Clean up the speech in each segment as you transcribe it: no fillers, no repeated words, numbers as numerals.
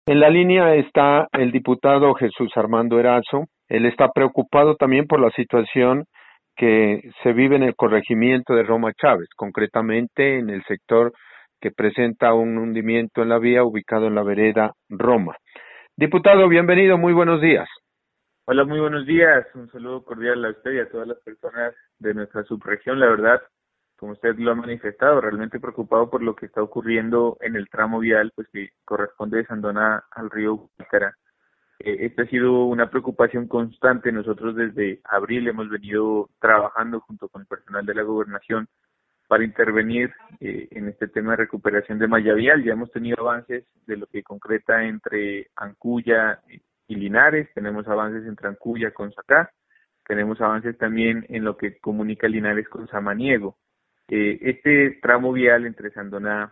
En la línea está el diputado Jesús Armando Erazo. Él está preocupado también por la situación que se vive en el corregimiento de Roma Chávez, concretamente en el sector que presenta un hundimiento en la vía ubicado en la vereda Roma. Diputado, bienvenido, muy buenos días. Hola, muy buenos días. Un saludo cordial a usted y a todas las personas de nuestra subregión. La verdad, como usted lo ha manifestado, realmente preocupado por lo que está ocurriendo en el tramo vial, pues que corresponde de Sandona al río Guácara. Esta ha sido una preocupación constante. Nosotros desde abril hemos venido trabajando junto con el personal de la gobernación para intervenir en este tema de recuperación de malla vial. Ya hemos tenido avances de lo que concreta entre Ancuya y Linares, tenemos avances entre Ancuya con Sacá, tenemos avances también en lo que comunica Linares con Samaniego. Este tramo vial entre Sandoná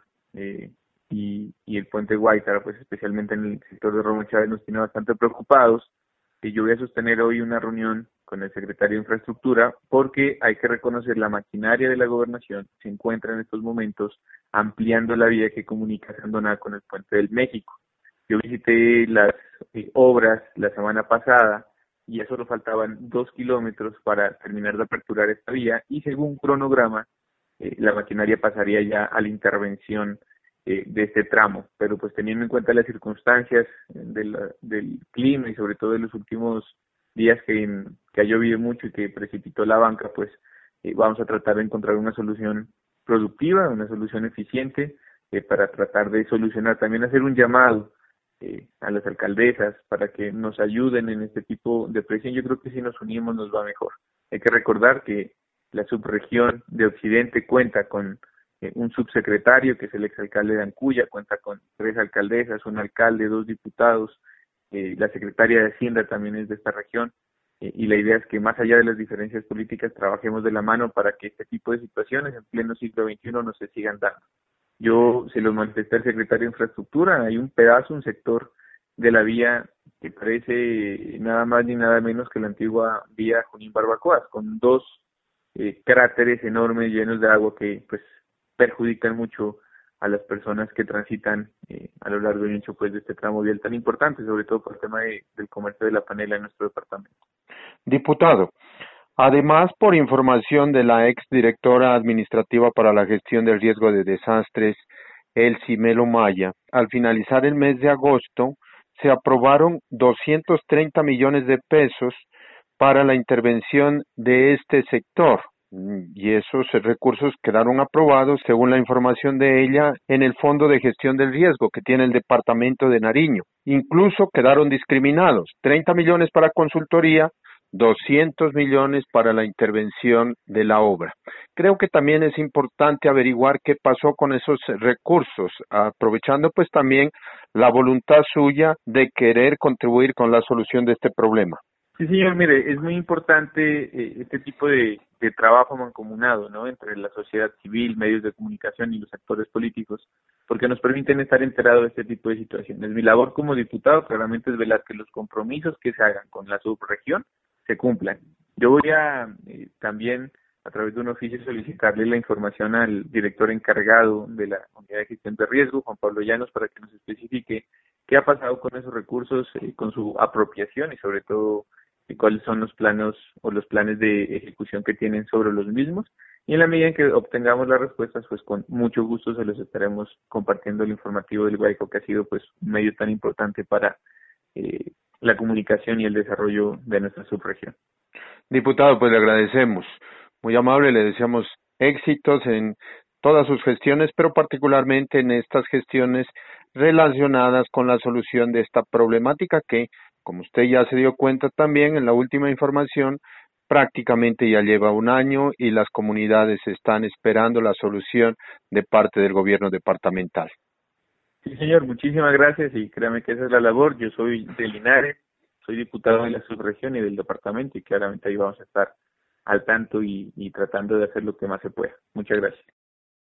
y el puente Guaitara, pues especialmente en el sector de Roma Chávez, nos tiene bastante preocupados. Y yo voy a sostener hoy una reunión con el secretario de Infraestructura porque hay que reconocer la maquinaria de la gobernación se encuentra en estos momentos ampliando la vía que comunica Sandoná con el puente del México. Yo visité las obras la semana pasada y ya solo faltaban 2 kilómetros para terminar de aperturar esta vía y según cronograma la maquinaria pasaría ya a la intervención de este tramo, pero pues teniendo en cuenta las circunstancias del clima y sobre todo de los últimos días que ha llovido mucho y que precipitó la banca, pues vamos a tratar de encontrar una solución productiva, una solución eficiente para tratar de solucionar, también hacer un llamado a las alcaldesas para que nos ayuden en este tipo de presión. Yo creo que si nos unimos nos va mejor. Hay que recordar que la subregión de Occidente cuenta con un subsecretario, que es el exalcalde de Ancuya, cuenta con 3 alcaldesas, un alcalde, 2 diputados, la secretaria de Hacienda también es de esta región, y la idea es que más allá de las diferencias políticas trabajemos de la mano para que este tipo de situaciones en pleno siglo XXI no se sigan dando. Yo se lo manifesté al secretario de Infraestructura, hay un pedazo, un sector de la vía que parece nada más ni nada menos que la antigua vía Junín Barbacoas, con 2 cráteres enormes llenos de agua que pues perjudican mucho a las personas que transitan a lo largo y ancho pues de este tramo vial tan importante, sobre todo por el tema del comercio de la panela en nuestro departamento. Diputado, además, por información de la exdirectora administrativa para la gestión del riesgo de desastres, Elsie Melo Maya, al finalizar el mes de agosto se aprobaron 230 millones de pesos para la intervención de este sector. Y esos recursos quedaron aprobados, según la información de ella, en el Fondo de Gestión del Riesgo que tiene el Departamento de Nariño. Incluso quedaron discriminados, 30 millones para consultoría, 200 millones para la intervención de la obra. Creo que también es importante averiguar qué pasó con esos recursos, aprovechando pues también la voluntad suya de querer contribuir con la solución de este problema. Sí, señor, mire, es muy importante este tipo de trabajo mancomunado, ¿no? Entre la sociedad civil, medios de comunicación y los actores políticos, porque nos permiten estar enterados de este tipo de situaciones. Mi labor como diputado claramente es velar que los compromisos que se hagan con la subregión se cumplan. Yo voy a también, a través de un oficio, solicitarle la información al director encargado de la Unidad de Gestión de Riesgo, Juan Pablo Llanos, para que nos especifique qué ha pasado con esos recursos, con su apropiación y sobre todo y cuáles son los planos o los planes de ejecución que tienen sobre los mismos. Y en la medida en que obtengamos las respuestas, pues con mucho gusto se los estaremos compartiendo el informativo del Guayco, que ha sido pues un medio tan importante para la comunicación y el desarrollo de nuestra subregión. Diputado, pues le agradecemos. Muy amable, le deseamos éxitos en todas sus gestiones, pero particularmente en estas gestiones relacionadas con la solución de esta problemática que, como usted ya se dio cuenta también en la última información, prácticamente ya lleva un año y las comunidades están esperando la solución de parte del gobierno departamental. Sí, señor, muchísimas gracias y créame que esa es la labor. Yo soy de Linares, soy diputado de la subregión y del departamento y claramente ahí vamos a estar al tanto y tratando de hacer lo que más se pueda. Muchas gracias.